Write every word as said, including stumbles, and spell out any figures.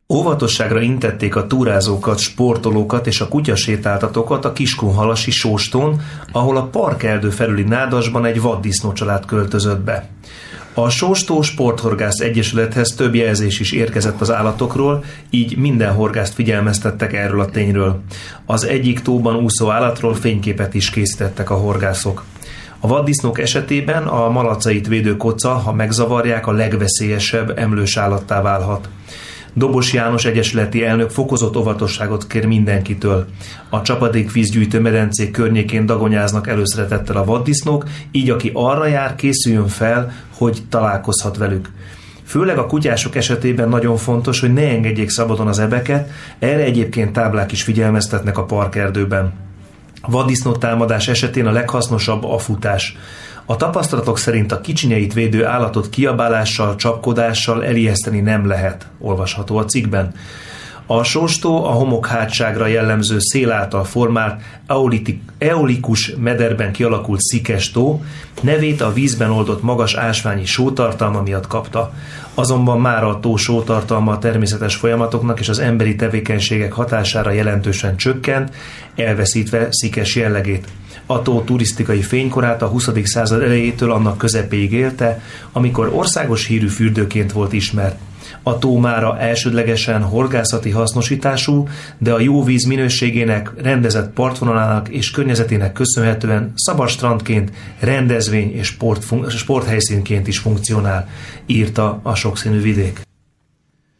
Óvatosságra intették a túrázókat, sportolókat és a kutyasétáltatókat a Kiskunhalasi Sóstón, ahol a parkerdő felüli nádasban egy vaddisznócsalád költözött be. A Sóstó Sporthorgász Egyesülethez több jelzés is érkezett az állatokról, így minden horgászt figyelmeztettek erről a tényről. Az egyik tóban úszó állatról fényképet is készítettek a horgászok. A vaddisznók esetében a malacait védő koca, ha megzavarják, a legveszélyesebb emlős állattá válhat. Dobos János egyesületi elnök fokozott óvatosságot kér mindenkitől. A csapadékvízgyűjtő medencék környékén dagonyáznak előszeretettel a vaddisznók, így aki arra jár, készüljön fel, hogy találkozhat velük. Főleg a kutyások esetében nagyon fontos, hogy ne engedjék szabadon az ebeket, erre egyébként táblák is figyelmeztetnek a parkerdőben. A vaddisznó támadás esetén a leghasznosabb a futás. A tapasztalatok szerint a kicsinyeit védő állatot kiabálással, csapkodással elijeszteni nem lehet, olvasható a cikkben. A Sóstó a homokhátságra jellemző szél által formált eolikus mederben kialakult szikes tó, nevét a vízben oldott magas ásványi sótartalma miatt kapta. Azonban már a tó sótartalma a természetes folyamatoknak és az emberi tevékenységek hatására jelentősen csökkent, elveszítve szikes jellegét. A tó turisztikai fénykorát a huszadik század elejétől annak közepéig élte, amikor országos hírű fürdőként volt ismert. A tó mára elsődlegesen horgászati hasznosítású, de a jó víz minőségének, rendezett partvonalának és környezetének köszönhetően szabad strandként, rendezvény és sport, sporthelyszínként is funkcionál, írta a Sokszínű Vidék.